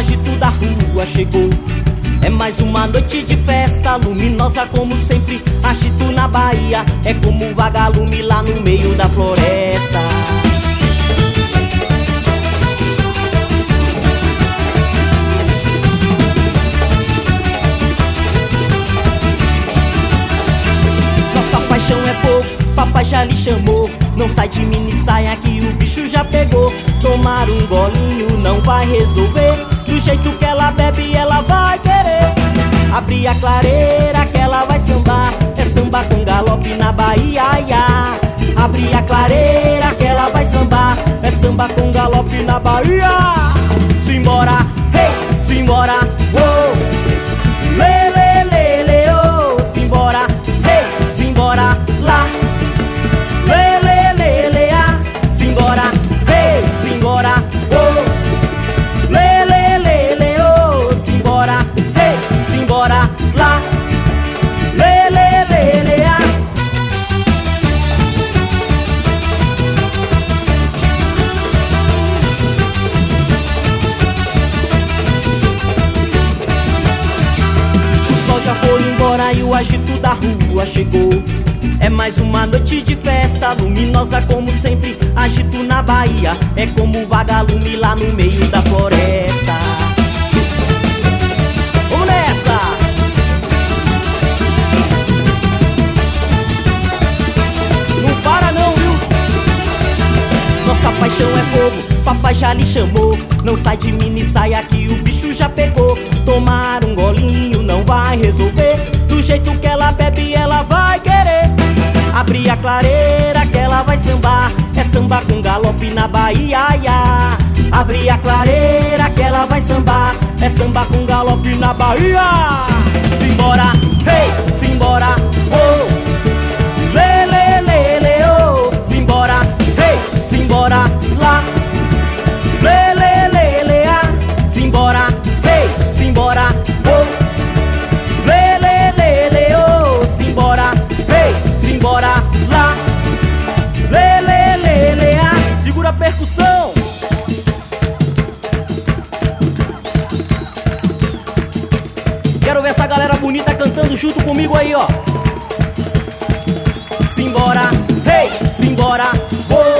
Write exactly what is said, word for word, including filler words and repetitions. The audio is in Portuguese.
agito da rua chegou. É mais uma noite de festa, luminosa como sempre. Agito na Bahia, é como um vagalume lá no meio da floresta. Nossa paixão é fogo, papai já lhe chamou. Não sai de mini saia que o bicho já pegou. Tomar um golinho não vai resolver. Do jeito que ela bebe, ela vai querer abrir a clareira que ela vai sambar. É samba com galope na Bahia, ia. Abrir a clareira que ela vai sambar. É samba com galope na Bahia. Simbora, hey, simbora, oh. Lê, lê, lê, lê, oh. Simbora, hey, simbora, lá. Lê, lê, lê, lê, ah. Simbora, hey, simbora, oh. Lê, lê, lê, lê, oh. Simbora, hey, simbora, lá. Lê, lê, lê, lê, ah. O sol já foi embora e o agito da rua chegou. É mais uma noite de festa, luminosa como sempre. Agito na Bahia, é como um vagalume lá no meio da floresta. Vamos nessa! Não para não, viu? Nossa paixão é fogo, papai já lhe chamou. Não sai de mini saia que o bicho já pegou. Tomar um golinho não vai resolver. Do jeito que ela bebe, ela vai querer abrir a clareira que ela vai sambar. É samba com galope na Bahia, ia. Abrir a clareira que ela vai sambar. É samba com galope na Bahia. Simbora, hey, simbora, oh. Lê, lê, lê, lê, oh. Simbora, hey, simbora, lá. Lê, lê, lê, lê, ah. Simbora, hey, simbora, oh. Lê, lê, lê, lê, oh. Simbora, hey, simbora, lá. Lê, lê, lê, lê, ah. Segura a percussão. Quero ver essa galera bonita cantando junto comigo aí, ó. Simbora, hey, simbora, oh.